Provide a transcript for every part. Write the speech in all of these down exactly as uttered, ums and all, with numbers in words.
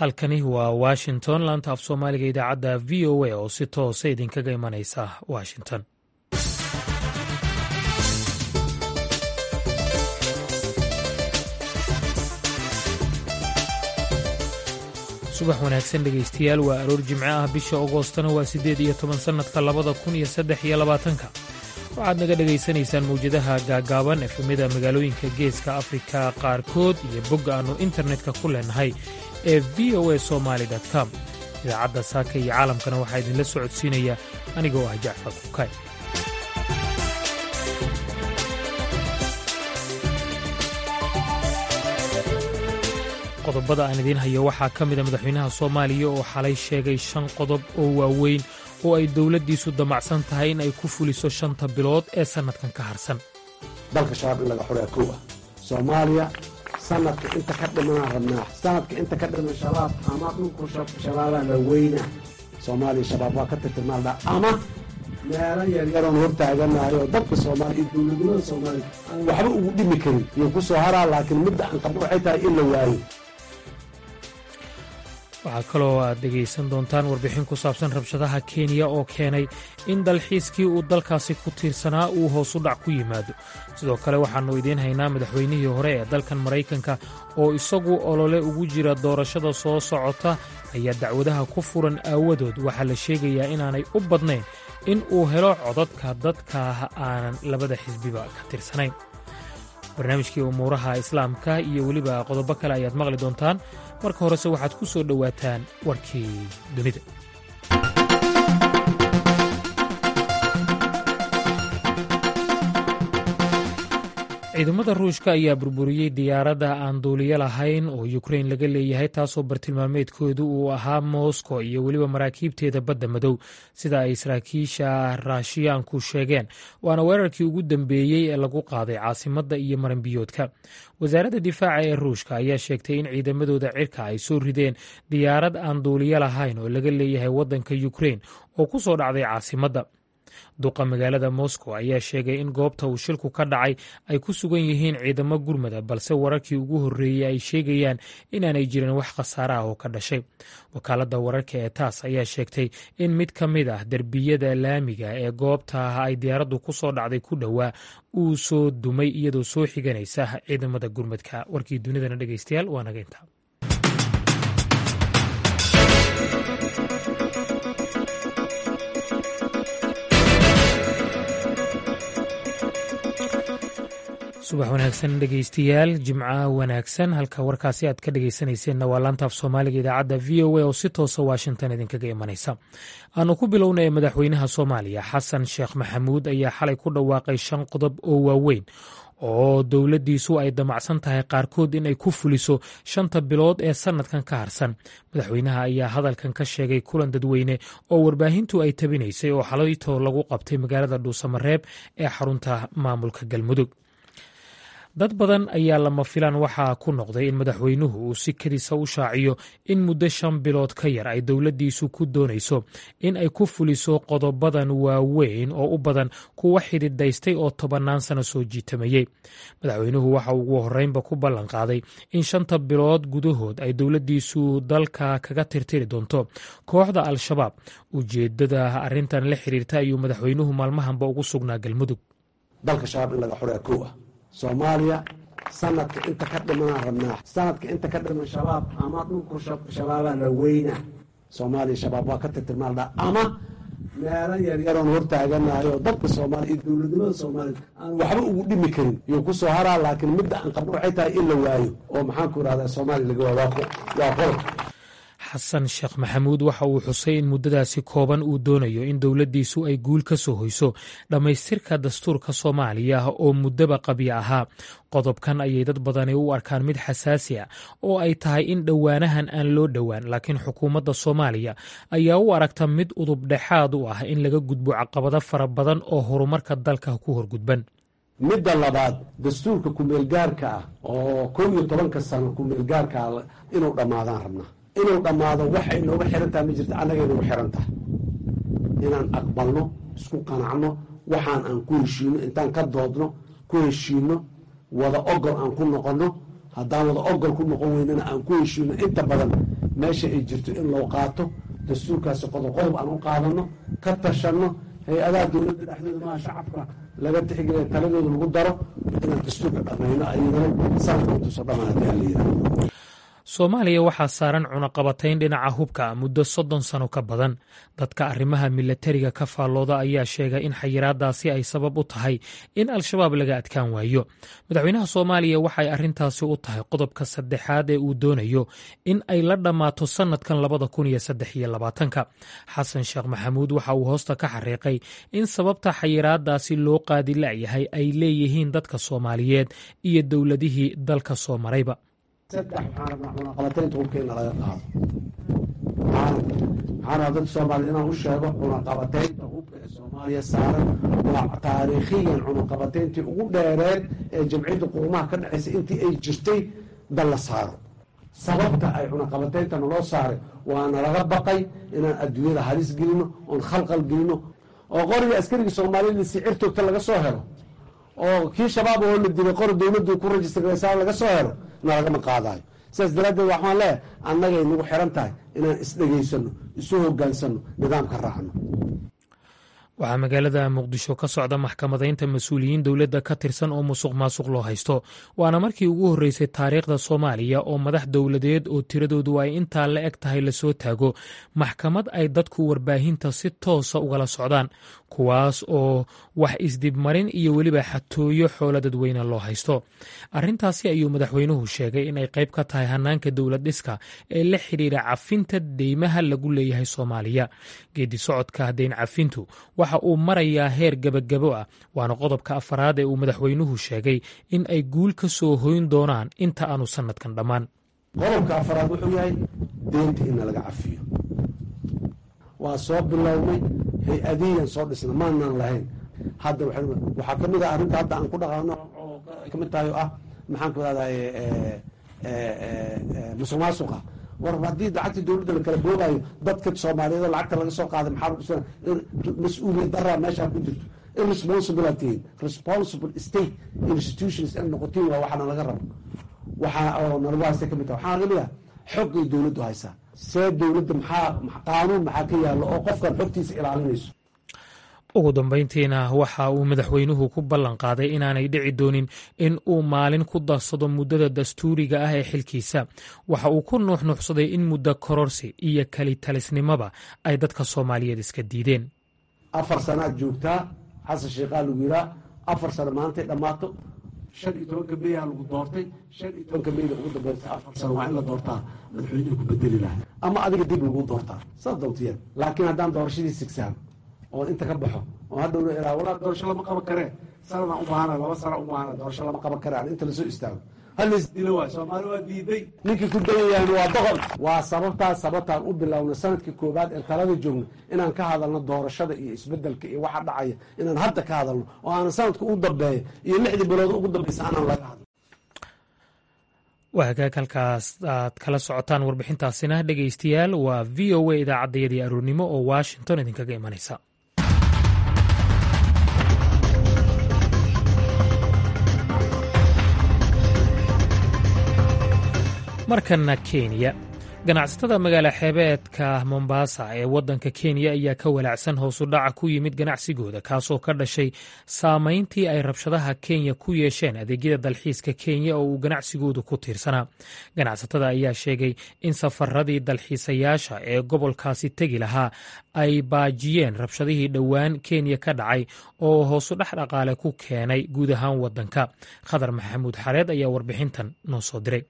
halkani waa washington laanta af soomaaliga idaacadda v o a oo si toosa idinkaga imanaysa washington. subax wanaagsan dhegaystayaal, waa aroor jimce ah, bisha agoostana waa siddeed iyo toban sannadka labada kun iyo saddex iyo labaatanka. waxaad naga dhegaysanaysaan mawjadaha gaagaaban efemyada magaalooyinka geeska afrika qaarkood iyo bogga aannu internetka ku leenahay ee v o a somaali com. idaacadda saaka iyo caalamkana waxaa idinla socodsiinaya anigoo ah jacfar kukay. qodobada aan idiin hayo waxaa ka mida madaxweynaha soomaaliya oo xalay sheegay shan qodob oo waaweyn oo ay dowladdiisu damacsan tahay in ay ku fuliso shanta bilood ee sannadkan ka harsan. dalka shabaab in laga xuraya kow ah soomaaliya sanadka inta ka dhimanaan rabnaa sanadka inta ka dhiman shabaab ama dhulku shabaabaa la weynaa soomaaliya shabaab waa ka tirtirmaaldha ama meelo yaryaroon hortaaganahay oo dadka soomaaliya iyo dowladnimada soomaaliya aan waxba ugu dhimi karin iyo ku soo haraa, laakiin midda aan qabno waxay tahay in la waayo. waxaa kaloo aad dhegaysan doontaan warbixin ku saabsan rabshadaha kenya oo keenay in dalxiiskii uu dalkaasi ku tiirsanaa uu hoos u dhac ku yimaado. sidoo kale waxaannu idiin haynaa madaxweynihii hore ee dalkan maraykanka oo isagu olole ugu jira doorashada soo socota ayaa dacwadaha ku furan aawadood waxaa la sheegayaa inaanay u badnayn in uu helo codadka dadka aanan labada xisbiba ka tirsanayn. barnaamijkii umuuraha islaamka iyo weliba qodobo kale ayaad maqli doontaan. marka horese waxaad ku soo dhowaataan warkii dunida. ciidamada ruushka ayaa burburiyey diyaaradda aan duuliyo lahayn oo yukrain laga leeyahay, taasoo bartilmaameedkoodu uu ahaa moskow iyo weliba maraakiibteeda badda madow sida ay saraakiisha raashiyaanku sheegeen. waana weerarkii ugu dambeeyey ee lagu qaaday caasimadda iyo maranbiyoodka. wasaaradda difaaca ee ruushka ayaa sheegtay in ciidamadooda cirka ay soo rideen diyaarad aan duuliyo lahayn oo laga leeyahay waddanka yukrain oo ku soo dhacday caasimadda. duqa magaalada moscow ayaa sheegay in goobta uu shilku ka dhacay ay ku sugan yihiin ciidamo gurmada, balse wararkii ugu horreeyey ay sheegayaan inaanay jirin wax khasaare ah oo ka dhashay. wakaaladda wararka ee taas ayaa sheegtay in mid ka mid ah derbiyada laamiga ee goobta ay diyaaraddu ku soo dhacday ku dhowaa uu soo dumay iyadoo soo xiganaysa ciidamada gurmadka. warkii dunidana dhegaystayaal waa naga intaa. subax wanaagsan dhegaystayaal, jimca wanaagsan. halka warkaasi aad ka dhegaysanayseena waa laanta af soomaaliga idaacadda v o a oo si toosa washington idinkaga imanaysa. aanu ku bilownay madaxweynaha soomaaliya xasan sheekh maxamuud ayaa xalay ku dhawaaqay shan qodob oo waaweyn oo dowladdiisu ay damacsan tahay qaarkood in ay ku fuliso shanta bilood ee sannadkan ka harsan. madaxweynaha ayaa hadalkan ka sheegay kulan dadweyne oo warbaahintu ay tabinaysay oo xalaytoo lagu qabtay magaalada dhuusamareeb ee xarunta maamulka galmudug. dad badan ayaa lama filaan waxaa ku noqday in madaxweynuhu uu si kadisa u shaaciyo in muddo shan bilood ka yar ay dowladdiisu ku doonayso in ay ku fuliso qodobadan waaweyn oo u badan kuwa xididaystay oo tobannaan sano soo jiitamayey. madaxweynuhu waxa ugu horreynba ku ballan qaaday in shanta bilood gudahood ay dowladdiisu dalka kaga tirtiri doonto kooxda al-shabaab. ujeeddada arrintan la xiriirta ayuu madaxweynuhu maalmahanba ugu sugnaa galmudug. dalka shabaab in laga xuraya kow ah soomaaliya sanadka inta ka dhimanaan rabnaa sanadka inta ka dhiman shabaab ama dhulku shabaabaa la weynaa soomaaliya shabaab waa ka tirtirmaaldha ama meelo yaryaroon hortaaganahay oo dadka soomaaliya iyo dowladnimada soomaaliya aan waxba ugu dhimi karin iyo ku soo haraa, laakiin midda aan qabno waxay tahay in la waayo oo maxaanku irahdaa soomaaliya laga waa waa qolka. xasan sheekh maxamuud waxa uu xusay in muddadaasi kooban uu doonayo in dowladdiisu ay guul ka soo hoyso dhammaystirka dastuurka soomaaliya oo muddaba qabya ahaa. qodobkan ayay dad badani u arkaan mid xasaasi ah oo ay tahay in dhowaanahan aan loo dhowaan, laakiin xukuumadda soomaaliya ayaa u aragta mid udub dhexaad u ah in laga gudbo caqabado fara badan oo horumarka dalka ku horgudban. midda labaad, dastuurka kumeelgaarka ah oo kow iyo tobanka sano kumeelgaarka ah inuu dhammaadaan rabnaa. inuu dhammaado waxay nooga xirantaha ma jirta, annaga inagu xiran tahay inaan aqbalno, isku qanacno, waxaan aan ku heshiino, intaan ka doodno ku heshiino, wada ogol aan ku noqonno. haddaan wada ogol ku noqon weynana aan ku heshiino inta badan meesha ay jirto in loo qaato dastuurkaasi qodob qodob aan u qaadano ka tashanno hay-adaha dowladda dhexdooda maa shacabka laga tixgeliya taladooda lagu daro inaan dastuurka dhammayno ayadana sanadka intuuso dhammaan haddii aan la yidhahdo. soomaaliya waxaa saaran cunaqabatayn dhinaca hubka muddo soddon sano ka badan. dadka arrimaha milatariga ka faallooda ayaa sheegay in xayiraadaasi ay sabab u tahay in al-shabaab laga adkaan waayo. madaxweynaha soomaaliya waxay arrintaasi u tahay qodobka saddexaad ee uu doonayo in ay la dhammaato sannadkan labada kun iyo saddex iyo labaatanka. xasan sheekh maxamuud waxa uu hoosta ka xariiqay in sababta xayiraadaasi loo qaadi la'yahay ay leeyihiin dadka soomaaliyeed iyo dowladihii dalka soo marayba. saddex waxaan rabnaa cunaqabataynta hubkeena laga qaado. waxaan rabaa dadka soomaaliya inaan u sheego cunaqabataynta hubka ee soomaaliya saaran waa taariikhiyan cunaqabatayntii ugu dheereed ee jamciyadda qurumaha ka dhexaysa intii ay jirtay dal la saaro. sababta ay cunaqabataynta naloo saaray waa nalaga baqay inaan adduunyada halis gelino oon khalqal gelino oo qoriga askarigii soomaaliyada sicirtoogta laga soo helo oo kii shabaab oo la dilay qori dowladdu ku rajistaraysaa laga soo helo nalagama qaadayo. sidaas daraaddeed waxaan leeyahay annagay nagu xiran tahay inaan isdhegaysano isu hogaansano nidaamka raacno. waxaa magaalada muqdisho ka socda maxkamadaynta mas-uuliyiin dowladda ka tirsan oo musuq maasuq loo haysto. waana markii ugu horreysay taariikhda soomaaliya oo madax dowladeed oo tiradoodu ay intaa la eg tahay lasoo taago maxkamad ay dadku warbaahinta si toosa ugala socdaan, kuwaas oo wax isdibmarin iyo weliba xatooyo xoolo dadweyne loo haysto. arrintaasi ayuu madaxweynuhu sheegay in ay qayb ka tahay hanaanka dowlad dhiska ee la xidhiira cafinta deymaha lagu leeyahay soomaaliya. geedi socodka deyn cafintu waxa uu marayaa heer gebagabo ah, waana qodobka afaraad ee uu madaxweynuhu sheegay in ay guul ka soo hoyn doonaan inta aanu sannadkan dhammaan. qodobka afaraad wuxuu yahay deynta in laga cafiyo. waa soo bilownay hay-adiyan soo dhisna maanaan lahayn. hadda waxaa ka mid ah arrinta hadda aan ku dhaqaano oo ka mid tahay oo ah maxaan ku rahday musuq maasuqa. war haddii lacagtii dowladda la kala boogayo dadka soomaaliyeed oo lacagta laga soo qaaday maxaa mas-uuliyad daraa meeshaa ku jirto. irresponsible aad tihiin responsible state institutions in noqotiin waa waxaana laga rabo. waxaa oo nalagu haysta ka mid taha waxaa kamid ah xogay dowladdu haysaa. see dowladda maxaa qaanuun maxaa ka yaallo oo qofkan xogtiisa ilaalinayso. ugu dambayntiina waxa uu madaxweynuhu ku ballan qaaday inaanay dhici doonin in uu maalin ku darsado muddada dastuuriga ah ee xilkiisa. waxa uu ku nuuxnuuxsaday in muddo kororsi iyo kelitalisnimoba ay dadka soomaaliyeed iska diideen. afar sanaad joogtaa xasan sheekhaa lagu yiraa afar sano maantay dhammaato shan iyo tobanka meyaa lagu doortay shan iyo tobanka meyda ugu dambaysa afar sano waa in la doortaa madaxweynuhu ku bedeli laha ama adiga dib lagu doortaa saas dawtiyeen. laakiin haddaan doorashadii sigsaano oon inta ka baxo oo hadhowna ilaa walaa doorasho lama qaban karee sanadaan u baahana laba sana u baahana doorasho lama qaban karee aan inta lasoo istaago halaisdilo waay soomaali waa diiday ninkii ku dayayahan waa boqol. waa sababtaas sababtaan u bilowna sanadkii koowaad ee talada joogno inaan ka hadalno doorashada iyo isbedelka iyo waxa dhacaya inaan hadda ka hadalno oo aanan sanadka u dambeeya iyo lixdii bilood ugu dambaysa aanan laga hadlo. waa hagaag halkaas aad kala socotaan warbixintaasina dhegaystayaal waa v o a idaacaddayadii aroornimo oo washington idinkaga imanaysa. markana kenya. ganacsatada magaala xeebeedka mombasa ee waddanka kenya ayaa ka walaacsan hoosu dhaca ku yimid ganacsigooda kaasoo ka dhashay saamayntii ay rabshadaha kenya ku yeesheen adeegyada dalxiiska kenya oo uu ganacsigoodu ku tiirsanaa. ganacsatada ayaa sheegay in safaradii dalxiisayaasha ee gobolkaasi tegi lahaa ay baajiyeen rabshadihii dhowaan kenya ka dhacay oo hoosu dhex dhaqaale ku keenay guud ahaan waddanka. khadar maxamuud xareed ayaa warbixintan noo soo diray.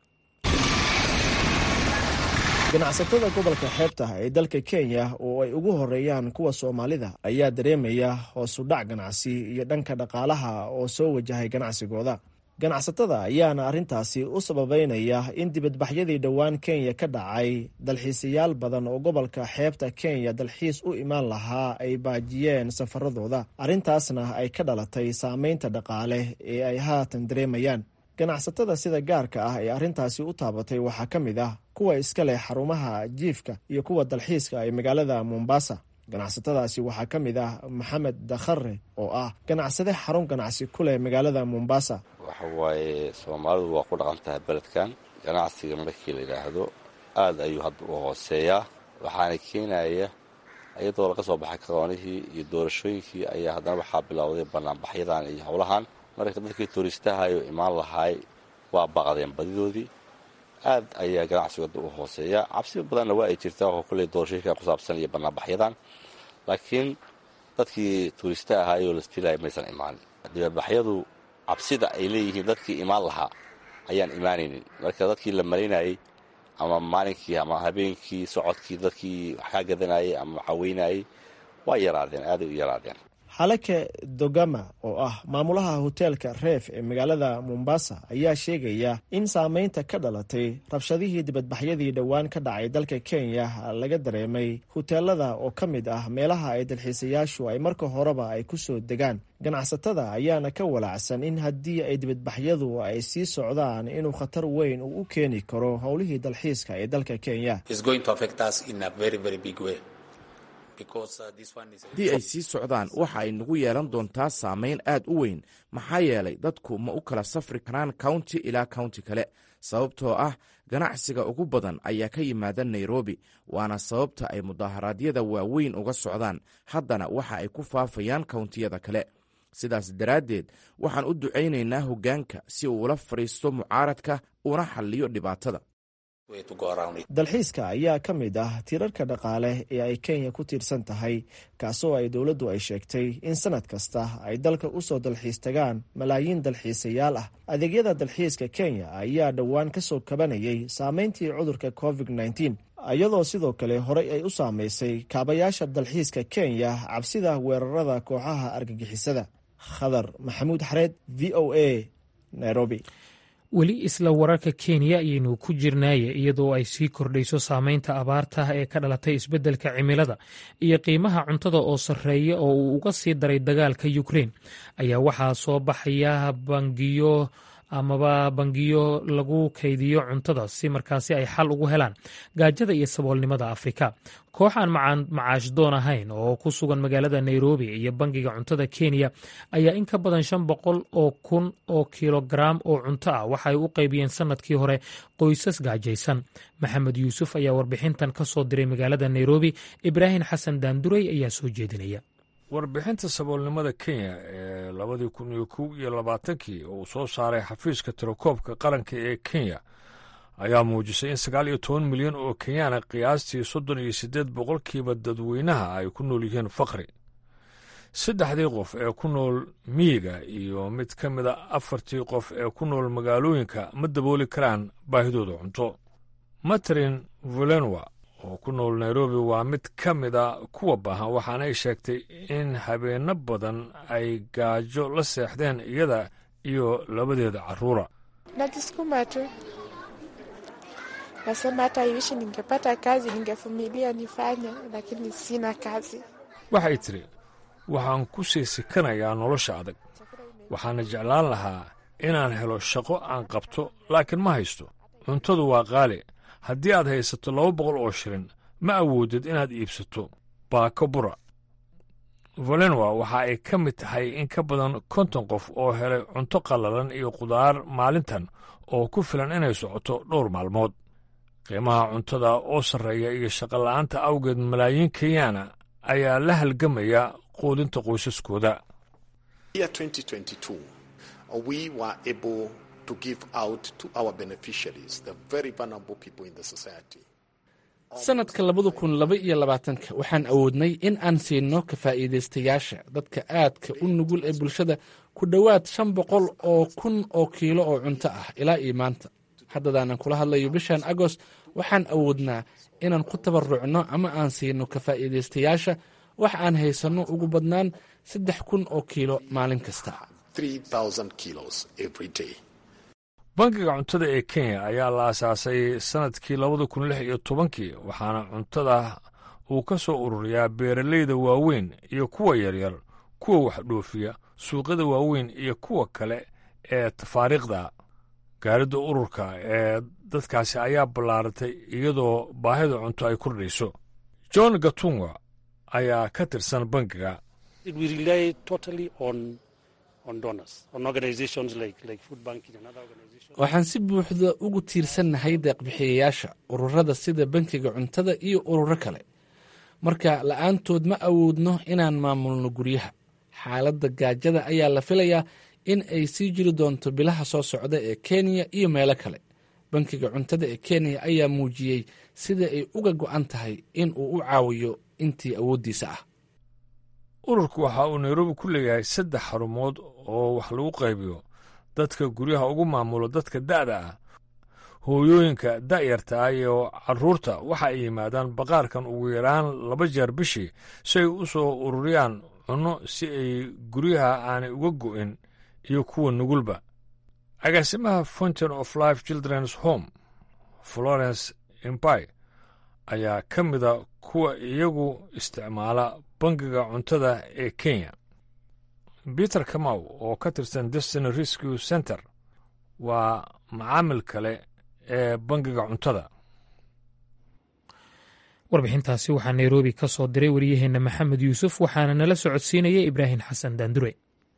ganacsatada gobolka xeebta ee dalka kenya oo ay ugu horeeyaan kuwa soomaalida ayaa dareemaya hoosu dhac ganacsi iyo dhanka dhaqaalaha oo soo wajahay ganacsigooda. ganacsatada ayaana arrintaasi u sababeynaya in dibadbaxyadii dhowaan kenya ka dhacay dalxiisayaal badan oo gobolka xeebta kenya dalxiis u imaan lahaa ay baajiyeen safaradooda. arrintaasna ay ka dhalatay saameynta dhaqaale ee ay haatan dareemayaan. ganacsatada sida gaarka ah ee arrintaasi u taabatay waxaa ka mid ah kuwa iska leh xarumaha jiifka iyo kuwa dalxiiska ee magaalada mombasa. ganacsatadaasi waxaa ka mid ah maxamed dakhare oo ah ganacsade xarun ganacsi ku leh magaalada mombasa. waxa waaye soomaalidu waa ku dhaqan tahay beledkan ganacsiga markii la yidhaahdo aad ayuu hadda u hooseeyaa waxaana keenaya iyadoo laga soo baxay karoonihii iyo doorashooyinkii ayaa haddana waxaa bilowday banaanbaxyadan iyo howlahan marka dadkii tuuristahayo imaan lahaay waa baqdeen badidoodii aad ayaa ganacsigooda u hooseeya cabsi badanna waa ay jirtaa oo kulley doorashooyinka ku saabsan iyo banaanbaxyadan laakiin dadkii tuurista ahaayoo la fiilaya maysan imaanin dibadbaxyadu cabsida ay leeyihiin dadkii imaan lahaa ayaan imaanaynin marka dadkii la malaynayay ama maalinkii ama habeenkii socodkii dadkii wax kaa gadanayay ama caweynayay waa yaraadeen aaday u yaraadeen xalake dogama oo ah maamulaha hoteelka reef ee magaalada mombasa ayaa sheegaya in saamaynta ka dhalatay rabshadihii dibadbaxyadii dhowaan ka dhacay dalka kenya laga dareemay hoteelada oo ka mid ah meelaha ay dalxiisayaashu ay marka horeba ay ku soo degaan ganacsatada ayaana ka walaacsan in haddii ay dibadbaxyadu ay sii socdaan inuu khatar weyn uu u keeni karo howlihii dalxiiska ee dalka kenya haddii ay sii socdaan waxa ay nagu yeelan doontaa saamayn aad u weyn maxaa yeelay dadku ma u kala safri karaan county ilaa county kale sababtoo ah ganacsiga ugu badan ayaa ka yimaada nairobi waana sababta ay mudaharaadyada waaweyn uga socdaan haddana waxa ay ku faafayaan kawntiyada kale sidaas daraaddeed waxaan u ducaynaynaa hoggaanka si uu ula fadhiisto mucaaradka una xalliyo dhibaatada dalxiiska ayaa ka mid ah tiirarka dhaqaale ee ay kenya ku tiirsan tahay kaasoo ay dowladdu ay sheegtay in sanad kasta ay dalka u soo dalxiis tagaan malaayiin dalxiisayaal ah adeegyada dalxiiska kenya ayaa dhowaan ka soo kabanayay saamayntii cudurka covid nneteen iyadoo sidoo kale horey ay u saamaysay kaabayaasha dalxiiska kenya cabsida weerarada kooxaha argagixisada khadar maxamuud xareed v o a nairobi weli isla wararka kenya ayaynu ku jirnaaye iyadoo ay sii kordhayso saamaynta abaarta ee ka dhalatay isbeddelka cimilada iyo qiimaha cuntada oo sarreeya oo uu uga sii daray dagaalka ukrein ayaa waxaa soo baxaya bangiyo amaba bangiyo lagu kaydiyo cuntada si markaasi ay xal ugu helaan gaajada iyo saboolnimada afrika koox aan macaash doon ahayn oo ku sugan magaalada nairobi iyo bangiga cuntada kenya ayaa in ka badan shan boqol oo kun oo kilogaram oo cunto ah waxa ay u qaybiyeen sanadkii hore qoysas gaajaysan maxamed yuusuf ayaa warbixintan ka soo diray magaalada nairobi ibraahim xasan daanduray ayaa soo jeedinaya warbixinta saboolnimada kenya ee labadii kun iyo kow iyo labaatankii oo uu soo saaray xafiiska tirakoobka qaranka ee kenya ayaa muujisay in sagaal iyo toban milyan oo kenyaana qiyaastii soddon iyo siddeed boqolkiiba dadweynaha ay ku nool yihiin faqri saddexdii qof ee ku nool miyiga iyo mid ka mid a afartii qof ee ku nool magaalooyinka ma dabooli karaan baahidooda cunto matrin volenwa oo ku nool nairobi waa mid ka mid a kuwa baahan waxaana ay sheegtay in habeenno badan ay gaajo la seexdeen iyada iyo labadeeda carruura najisukuma tu nasema hata iwishi ningepata kazi ningevumilia nifanye lakini sina kazi waxay tidhi waxaan ku sii sikanayaa nolosha adag waxaana jeclaan lahaa inaan helo shaqo aan qabto laakiin ma haysto cuntadu waa qaali haddii aad haysato laba boqol oo shilin ma awoodid inaad iibsato baako bura volenwa waxa ay ka mid tahay in ka badan konton qof oo helay cunto qallalan iyo qudaar maalintan oo ku filan inay socoto dhowr maalmood qiimaha cuntada oo sarreeya iyo shaqola'aanta awgeed malaayiin kenyaana ayaa la halgamaya quudinta qoysaskooda sanadka labada kun laba iyo labaatanka waxaan awoodnay in aan siino ka faa'iidaystayaasha dadka aadka u nugul ee bulshada ku dhowaad shan boqol oo kun oo kiilo oo cunto ah ilaa iyo maanta haddadaanan kula hadlayo bishan agost waxaan awoodnaa inaan ku tabarucno ama aan siino ka faa'iidaystayaasha wax aan haysanno ugu badnaan saddex kun oo kiilo maalin kasta bangiga cuntada ee kenya ayaa la asaasay sannadkii labada kun lix iyo tobankii waxaana cuntada uu ka soo ururiyaa beeralayda waaweyn iyo kuwa yaryar kuwa wax dhoofiya suuqyada waaweyn iyo kuwa kale ee tafaariikhda gaaridda ururka ee dadkaasi ayaa ballaaratay iyadoo baahida cunto ay kordhayso john gatunga ayaa ka tirsan bangiga waxaan si buuxda ugu tiirsannahay deeqbixiyayaasha ururada sida bankiga cuntada iyo ururo kale marka la'aantood ma awoodno inaan maamulno guryaha. xaaladda gaajada ayaa la filayaa in ay sii jiri doonto bilaha soo socda ee kenya iyo meelo kale. bankiga cuntada ee kenya ayaa muujiyey sida ay uga go'an tahay in uu u caawiyo intii awooddiisa ah. ururku waxa uu nairobi ku leeyahay saddex xarumood oo wax lagu qaybiyo dadka guryaha ugu maamulo dadka da'da ah. hooyooyinka da'yarta ah iyo carruurta waxa ay yimaadaan baqaarkan ugu yaraan laba jeer bishii si ay u soo ururiyaan cunno si ay guryaha aanay uga go'in iyo kuwa nugulba. agaasimaha fountain of life children's home florence imbai ayaa ka mida kuwa iyagu isticmaala bangiga cuntada ee kenya. peter kamaw oo ka tirsan destiny rescue center waa macaamil kale ee bangiga cuntada. warbixintaasi waxaa nairobi ka soo diray wariyaheenna maxamed yuusuf waxaana nala socodsiinaya ibraahim xasan daandure.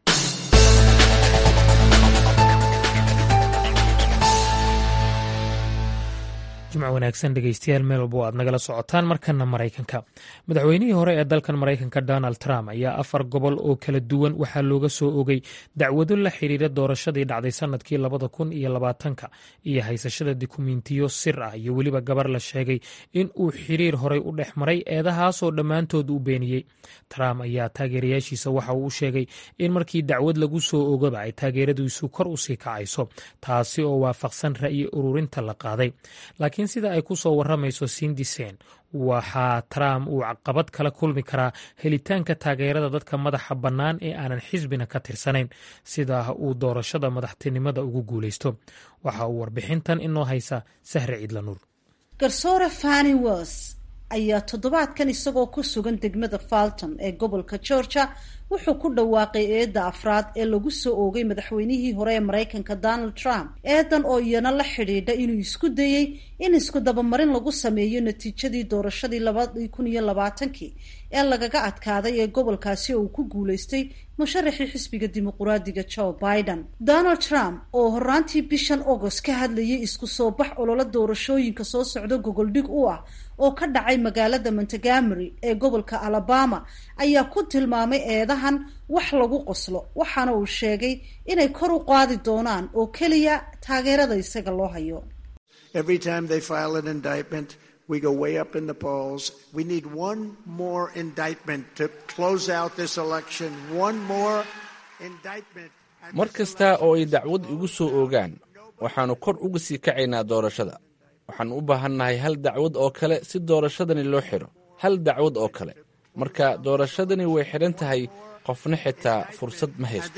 jimco wanaagsan dhegeystayaal meel walba aad nagala socotaan. markana maraykanka madaxweynihii hore ee dalkan maraykanka donald trump ayaa afar gobol oo kala duwan waxaa looga soo ogay dacwado la xiriira doorashadii dhacday sanadkii labada kun iyo labaatanka iyo haysashada dukumentiyo sir ah iyo weliba gabar la sheegay in uu xiriir horey u dhex maray eedahaasoo dhammaantood u beeniyey. trump ayaa taageerayaashiisa waxa uu u sheegay in markii dacwad lagu soo ogaba ay taageeradiisu kor u sii kacayso, taasi oo waafaqsan ra'yi ururinta la qaaday. laakiin sida ay ku soo waramayso Cindy Sen, waxaa Trump uu caqabad kala kulmi karaa helitaanka taageerada dadka madaxa bannaan ee aanan xisbina ka tirsanayn sida uu doorashada madaxtinimada ugu guulaysto. waxa uu warbixintan inoo haysa Sahre Ciidlanuur. garsoore Fannie Wells ayaa toddobaadkan isagoo ku sugan degmada Fulton ee gobolka Georgia wuxuu ku dhawaaqay eedda afraad ee lagu soo oogay madaxweynihii hore ee Mareykanka Donald Trump, eedan oo iyana la xidhiidha inuu isku dayey in isku dabamarin lagu sameeyo natiijadii doorashadii labada kun iyo labaatankii ee lagaga adkaaday ee gobolkaasi oo uu ku guulaystay musharaxii xisbiga dimuqraadiga Joe Biden. Donald Trump oo horaantii bishan August ka hadlayay isku soo bax olole doorashooyinka soo socda gogoldhig u ah oo ka dhacay magaalada Montgomery ee gobolka Alabama ayaa ku tilmaamay eedahan wax lagu qoslo, waxaana uu sheegay inay kor u qaadi doonaan oo keliya taageerada isaga loo hayo. Every time they file an indictment, we go way up in the polls. We need one more indictment to close out this election. One more indictment. mar kasta oo ay dacwad igu soo oogaan waxaanu kor uga sii kacaynaa doorashada. waxaan u baahannahay hal dacwad oo kale si doorashadani loo xidho, hal dacwad oo kale. marka doorashadani way xidhan tahay, qofna xitaa fursad ma haysto.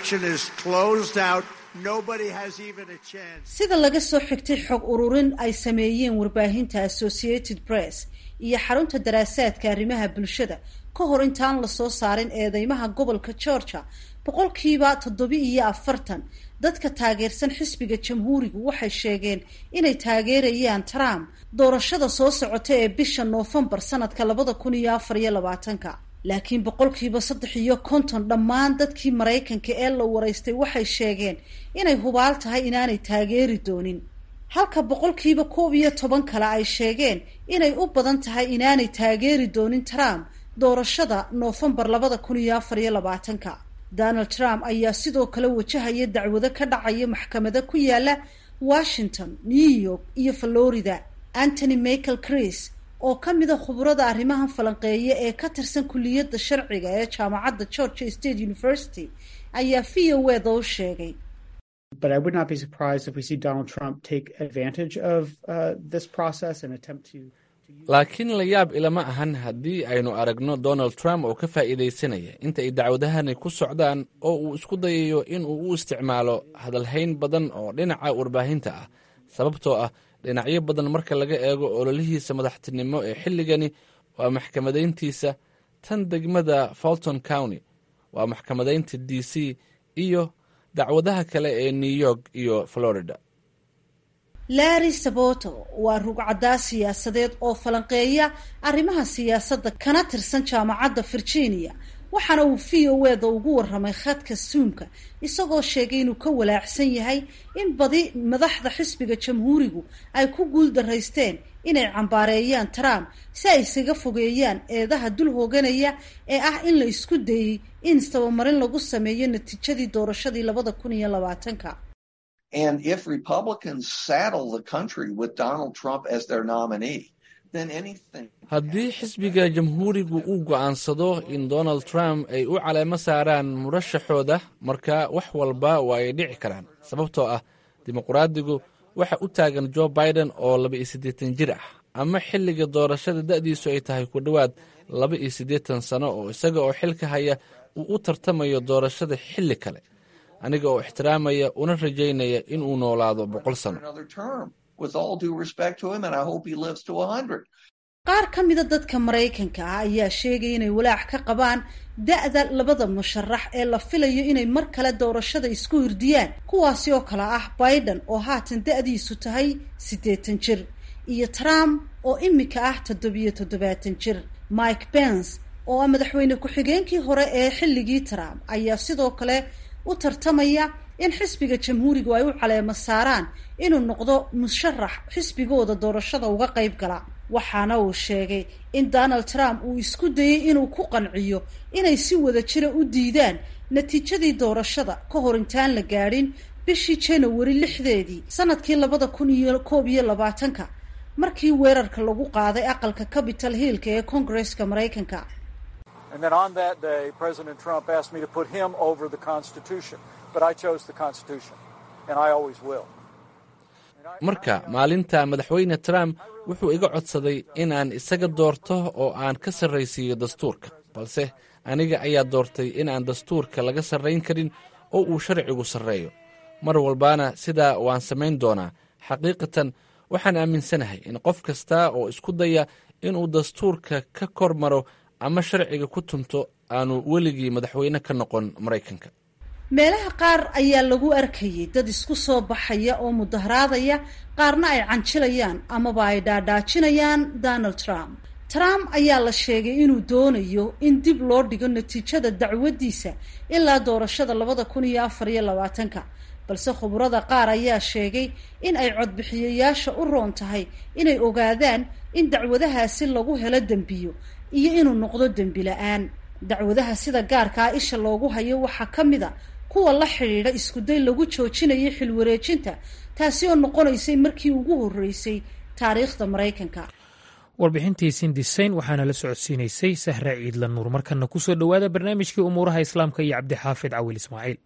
sida laga soo xigtay xog ururin ay sameeyeen warbaahinta Associated Press iyo xarunta daraasaadka arrimaha bulshada ka hor intaan la soo saarin eedeymaha gobolka Georgia, boqolkiiba toddoba iyo afartan dadka taageersan xisbiga jamhuurigu waxay sheegeen inay taageerayaan Trump doorashada soo socota ee bisha Noofembar sanadka labada kun iyo afar iyo labaatanka. laakiin boqolkiiba saddex iyo konton dhammaan dadkii Mareykanka ee la waraystay waxay sheegeen inay hubaal tahay inaanay taageeri doonin, halka boqolkiiba koob iyo toban kale ay sheegeen inay u badan tahay inaanay taageeri doonin Trump doorashada Noofembar labada kun iyo afar iyo labaatanka. Donald Trump ayaa sidoo kale wajahaya dacwado ka dhacaya maxkamada ku yaala Washington, New York iyo Florida. Anthony Michael Chris oo ka mid ah khubarada arrimahan falanqeeya ee ka tirsan kulliyadda sharciga ee jaamacadda Georgia State University ayaa V O A da u sheegay. But I would not be surprised if we see Donald Trump take advantage of uh, this process and attempt to laakiin la yaab ilama ahan haddii aynu aragno Donald Trump oo ka faa'iidaysanaya inta ay dacwadahani ku socdaan oo uu isku dayayo in uu u isticmaalo hadalhayn badan oo dhinaca warbaahinta ah, sababtoo ah dhinacyo badan marka laga eego ololihiisa madaxtinimo ee xilligani waa maxkamadayntiisa tan degmada Fulton County, waa maxkamadaynta D C iyo dacwadaha kale ee New York iyo Florida. Larry Sabato waa rugcadaa siyaasadeed oo falanqeeya arrimaha siyaasadda kana tirsan jaamacadda Virginia. waxaana uu v o eda ugu warramay khadka suumka isagoo sheegay inuu ka walaacsan yahay in badi madaxda xisbiga jamhuurigu ay ku guul daraysteen inay cambaareeyaan Trump si ay isaga fogeeyaan eedaha dul hooganaya ee ah in la isku dayay in istabamarin lagu sameeyo natiijadii doorashadii labada kun iyo labaatanka. And if Republicans saddle the country with Donald Trump as their nominee, then anything. haddii xisbiga jamhuurigu uu go'aansado in Donald Trump ay u caleemo saaraan murashaxooda, marka wax walba waa ay dhici karaan, sababtoo ah dimuqraadigu waxa u taagan Joe Biden oo laba iyo siddeetan jir ah, ama xilliga doorashada da'diisu ay tahay ku dhowaad laba iyo siddeetan sano oo isaga oo xilka haya uu u tartamayo doorashada xilli kale, aniga oo ixtiraamaya una rajaynaya in uu noolaado boqol sano. qaar ka mida dadka Maraykanka ah ayaa sheegay inay walaac ka qabaan da'da labada musharax ee la filayo inay mar kale doorashada isku hirdiyaan, kuwaasi oo kala ah Biden oo haatan da'diisu tahay siddeetan jir iyo Trump oo imika ah toddobiyo toddobaatan jir. Mike Pence oo ah madaxweyne ku-xigeenkii hore ee xilligii Trump ayaa sidoo kale u tartamaya in xisbiga jamhuurigu ay u caleemo saaraan inuu noqdo musharax xisbigooda doorashada uga qayb gala, waxaana uu sheegay in Donald Trump uu isku dayay inuu ku qanciyo inay si wada jira u diidaan natiijadii doorashada ka hor intaan la gaadhin bishii January lixdeedii sanadkii labada kun iyo koob iyo labaatanka markii weerarka lagu qaaday aqalka Capitol Hill-ka ee Congress-ka Maraykanka. And then on that day, President Trump asked me to put him over the Constitution, but I chose the Constitution, and I always will. marka maalinta madaxweyne Trump wuxuu iga codsaday in aan isaga doorto oo aan ka sarraysiiyo dastuurka, balse aniga ayaa doortay in aan dastuurka laga sarrayn karin oo uu sharcigu sarreeyo. mar walbaana sidaa waan samayn doonaa. xaqiiqatan waxaan aaminsanahay in qof kasta oo isku daya inuu dastuurka ka kor maro ama sharciga ku tunto aanu weligii madaxweyne ka noqon Maraykanka. meelaha qaar ayaa lagu arkayay dad isku soo baxaya oo mudaharaadaya, qaarna ay canjilayaan amaba ay dhaadhaajinayaan Donald Trump. Trump ayaa la sheegay inuu doonayo in dib loo dhigo natiijada dacwadiisa ilaa doorashada labada kun iyo afar iyo labaatanka, balse khubarada qaar ayaa sheegay in ay codbixiyayaasha u roon tahay inay ogaadaan in dacwadahaasi lagu helo dembiyo iyo inuu noqdo dembi la'aan. dacwadaha sida gaarkaa isha loogu hayo waxaa ka mid a kuwa la xidhiidha iskuday lagu joojinayay xilwareejinta, taasi oo noqonaysay markii ugu horreysay taariikhda Maraykanka. warbixintii Cindy Sain waxaana la socodsiinaysay Sahra Ciidla Nuur. markana ku soo dhowaada barnaamijkii umuuraha islaamka iyo Cabdixaafid Cawil Ismaaciil.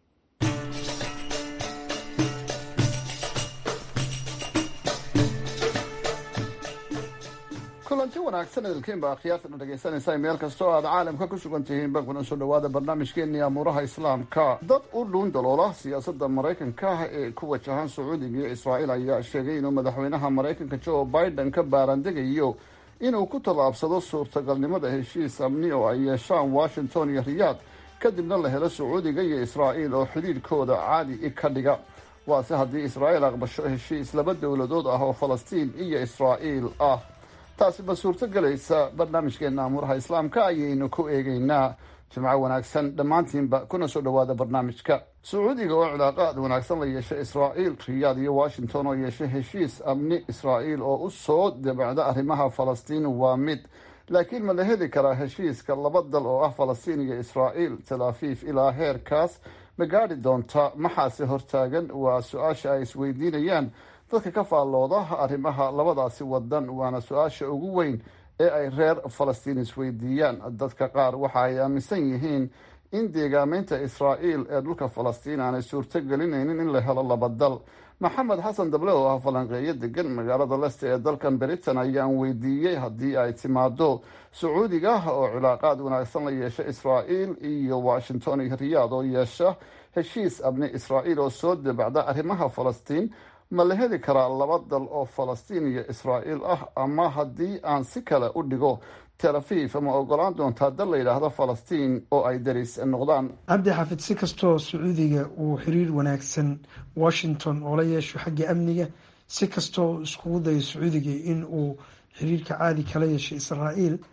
kulanti wanaagsan idilkiinba akhyaartan dhegaysanaysa meel kasta oo aad caalamka ku sugan tihiin ba kuna soo dhowaada barnaamijkeennii amuuraha islaamka. dad u dhuun daloola siyaasadda maraykanka ee ku wajahan sacuudiga iyo israa'iil ayaa sheegay inuu madaxweynaha maraykanka Joe Biden ka baarandegayo inuu ku tallaabsado suurtagalnimada heshiis amni oo ay yeeshaan Washington iyo Riyaad, kadibna la helo sacuudiga iyo israa'iil oo xidhiidhkooda caadi ka dhiga. waase haddii israa'iil aqbasho heshiis laba dowladood ah oo Falastiin iyo israa'iil ah. taasi ba suurto galaysa. barnaamijkeena amuuraha islaamka ayaynu ku eegeynaa. jimco wanaagsan dhammaantiinba kuna soo dhowaada barnaamijka. sacuudiga oo cilaaqaad wanaagsan la yeeshay israa'iil, Riyaad iyo Washington oo yeeshay heshiis amni israa'iil oo u soo dabacda arrimaha Falastiin waa mid, laakiin ma la heli karaa heshiiska laba dal oo ah Falastiin iyo Israa'iil? Tel Aviv ilaa heerkaas ma gaadhi doonta? maxaase hortaagan? waa su-aasha ay isweydiinayaan dadka ka faallooda arrimaha labadaasi wadan, waana su-aasha ugu weyn ee ay reer Falastiin isweydiiyaan. dadka qaar waxa ay aaminsan yihiin in deegaameynta Israa'iil ee dhulka Falastiin aanay suurto gelinaynin in la helo laba dal. maxamed xasan dable oo ah falanqeeyo degan magaalada Leicester ee dalkan Britain ayaan weydiiyey haddii ay timaado sacuudiga oo cilaaqaad wanaagsan la yeesha Israa'iil iyo Washington iyo Riyaad oo yeesha heshiis amni Israa'iil oo soo dabacda arrimaha Falastiin, ma la heli karaa laba dal oo Falastiin iyo Israa'iil ah? ama haddii aan si kale u dhigo, Tel Aviv ma ogolaan doontaa dal la yidhaahdo Falastiin oo ay daris noqdaan? cabdi xafid, si kastoo sacuudiga uu xiriir wanaagsan Washington oo la yeesho xagga amniga, si kastoo iskugu dayo sacuudiga in uu xiriirka caadi kala yeesho Israa'iil,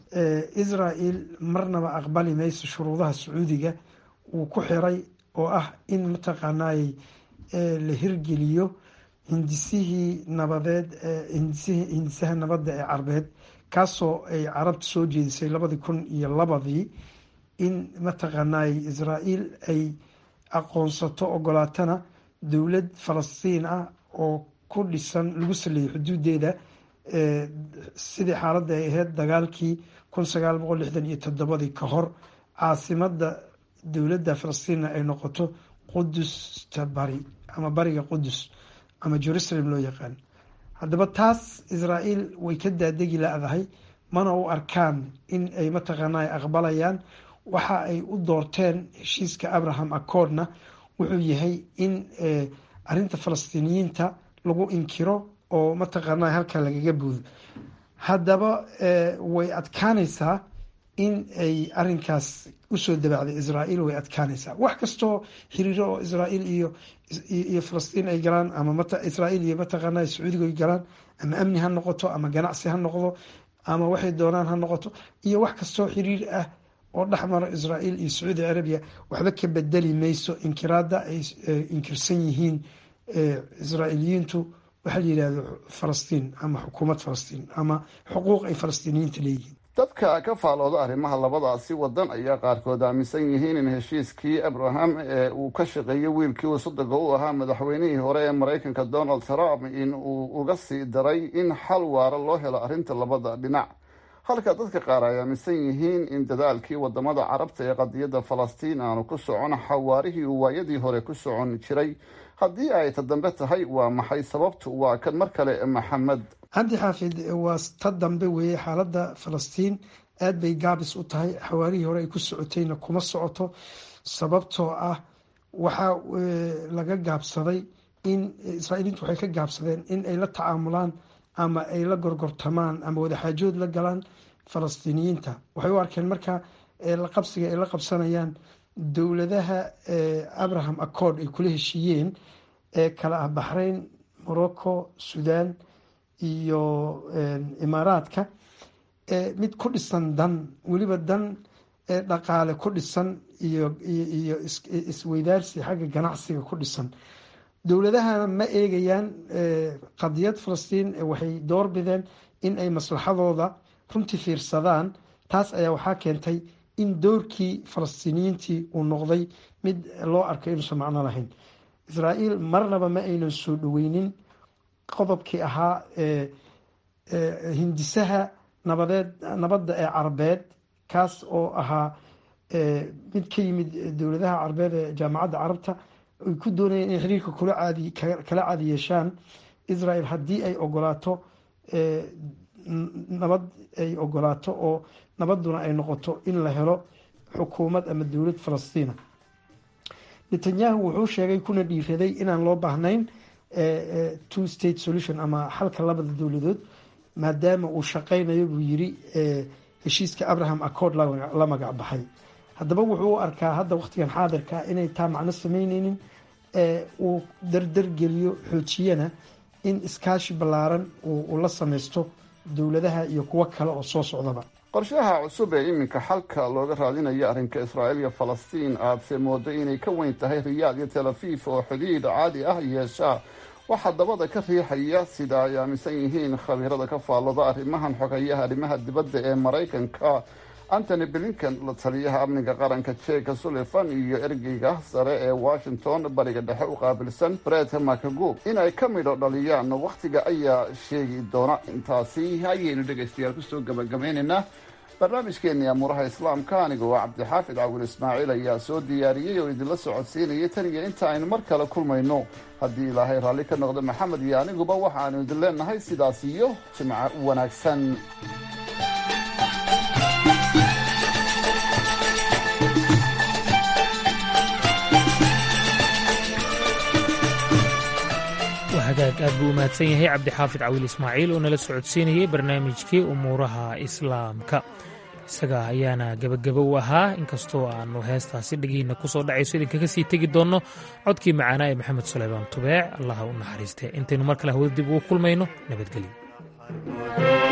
israel marnaba aqbali mayso shuruudaha sacuudiga uu ku xiray oo ah in mataqaanay la hirgeliyo hindisihii nabadeed hindisihii hindisaha nabadda ee carbeed kaasoo ay carabta soo jeedisay labadii kun iyo labadii in mataqaanay israel ay aqoonsato ogolaatana dowlad falastiin ah oo ku dhisan lagu saleeyay xuduudeeda sidii xaaladda ay ahayd dagaalkii kun sagaal boqol lixdan iyo toddobadii ka hor caasimada dowladda falastiinna ay noqoto qudusta bari ama bariga qudus ama jerusalem loo yaqaan. haddaba taas israel way ka daadegi la-dahay mana u arkaan in ay mataqaanaa aqbalayaan. waxa ay u doorteen heshiiska abraham accordna wuxuu yahay in arinta falastiiniyiinta lagu inkiro oo mataqaanaa halka lagaga buudo. haddaba way adkaanaysaa in ay arinkaas usoo dabacday israel way adkaanaysaa. wax kastoo xiriiro oo israel iyo iyo falastiin ay galaan ama israel iyo mataqaanaa sacuudiga ay galaan ama amni ha noqoto ama ganacsi ha noqdo ama waxay doonaan ha noqoto iyo wax kastoo xiriir ah oo dhexmaro israel iyo sacuudi carabiya waxba ka bedeli mayso inkiraada ay inkirsan yihiin israailiyiintu waxaa la yidhahdo falastiin ama xukuumad falastiin ama xuquuq ay falastiiniyiinta leeyihiin. dadka ka faalooda arrimaha labadaasi wadan ayaa qaarkood aaminsan yihiin in heshiiskii abraham ee uu ka shaqeeyey wiilkii uu sodoga u ahaa madaxweynihii hore ee maraykanka donald trump in uu uga sii daray in xal waara loo helo arrinta labada dhinac, halka dadka qaar ay aaminsan yihiin in dadaalkii wadamada carabta ee qadiyadda falastiin aanu ku socon xawaarihii uu waayadii hore ku socon jiray. haddii ay ta dambe tahay waa maxay sababtu? waa kan mar kale maxamed cabdi xaafid. waa ta dambe weeye. xaaladda falastiin aad bay gaabis u tahay, xawaarihii hore ay ku socotayna kuma socoto. sababtoo ah waxaa laga gaabsaday in israailiintu waxay ka gaabsadeen in ay la tacaamulaan ama ay la gorgortamaan ama wadaxaajood la galaan falastiiniyiinta. waxay u arkeen marka la qabsiga ay la qabsanayaan dowladaha abraham accord ay kula heshiiyeen ee kala ah baxrayn, morocco, sudan iyo imaaraadka mid ku dhisan dan, weliba dan dhaqaale ku dhisan iyo iyo isweydaarsi xagga ganacsiga ku dhisan. dowladahana ma eegayaan qadiyad falastiin, waxay doorbideen in ay maslaxadooda runtii fiirsadaan. taas ayaa waxaa keentay in doorkii falastiiniyiintii uu noqday mid loo arkay inuusan macno lahayn. israel marnaba ma aynan soo dhaweynin qodobkii ahaa hindisaha nabadeed nabadda ee carabeed, kaas oo ahaa mid ka yimid dowladaha carabeed ee jaamacadda carabta ay ku doonayeen in xiriirka kula caadi kala caadi yeeshaan israel haddii ay ogolaato nabad ay ogolaato oo nabadduna ay noqoto in la helo xukuumad ama dowlad falastiina. netanyahu wuxuu sheegay kuna dhiiraday inaan loo baahnayn two state solution ama xalka labada dowladood maadaama uu shaqaynayo buu yiri heshiiska abraham accord la magac baxay. haddaba wuxuu u arkaa hadda waqtigan xaadirka inay taa macno sameyneynin, uu dardar geliyo xoojiyana in iskaashi ballaaran uu la samaysto dowladaha iyo kuwo kale oo soo socdaba. qorshaha cusub ee iminka xalka looga raadinayo arrinka israa'iil iyo falastiin aadse moodo inay ka weyn tahay riyaad iyo tel aviv oo xidhiidh caadi ah yeesha waxaa dabada ka riixaya sida ay aaminsan yihiin khabiirada ka faallada arrimahan xogayaha arrimaha dibadda ee maraykanka antony blinken, la taliyaha amniga qaranka jeka sullivan iyo ergeyga sare ee washington bariga dhexe u qaabilsan bret mcgoob in ay ka midho dhaliyaan wakhtiga ayaa sheegi doona. intaasi ayaynu dhegaystayaal kusoo gabagabaynaynaa barnaamijkeennii amuuraha islaamka. aniga oo cabdixaafid cawil ismaaciil ayaa soo diyaariyey oo idinla socodsiinayay tan iyo inta aynu mar kale kulmayno, haddii ilaahay raalli ka noqdo maxamed iyo aniguba waxaanu idin leenahay sidaas iyo jimco wanaagsan. hagaag aad buu u mahadsan yahay cabdixaafid cawiil ismaaciil oo nala socodsiinayay barnaamijkii umuuraha islaamka. isaga ayaana gebagabo u ahaa, inkastoo aannu heestaasi dhegihiinna ku soo dhacayso idinkaga sii tegi doonno codkii macaanaa ee maxamed suleymaan tubeec. allaha u naxariiste. intaynu mar kale hawada dib ugu kulmayno, nabadgelyo.